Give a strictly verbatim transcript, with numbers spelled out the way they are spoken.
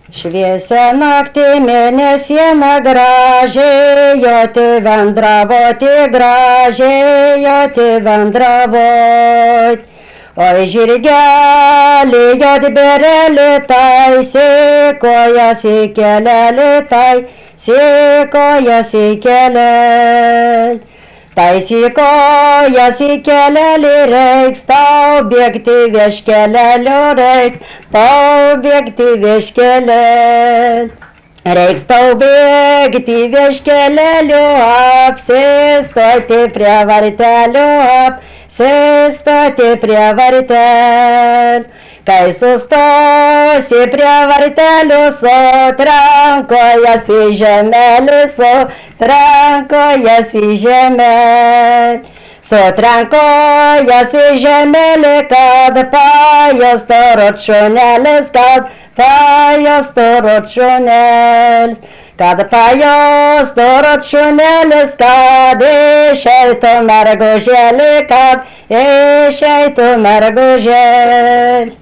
Šviesią naktį mėnesiena gražiai, joti vendravoti gražiai, joti vendravot. Oi žirgelį, jotberelį tai, sėkojas į kelelį tai, sėkojas į kelelį. Tai sėkojas į kelelį reiks, tau bėgti vieškelelio reiks, tau bėgti vieškelelį. Reiks tau bėgti vieškelelio, apsistoti prie vartelio, apsistoti prie vartelio. Kai sustosi prie vartelių, sutrankojas į žemelį, sutrankojas į žemelį. Sutrankojas į žemelį, kad pajustų rut šunelis, kad pajustų rut šunelis. Kad pajustų rut šunelis, kad išeitų mergužėlį, kad išeitų mergužėlį.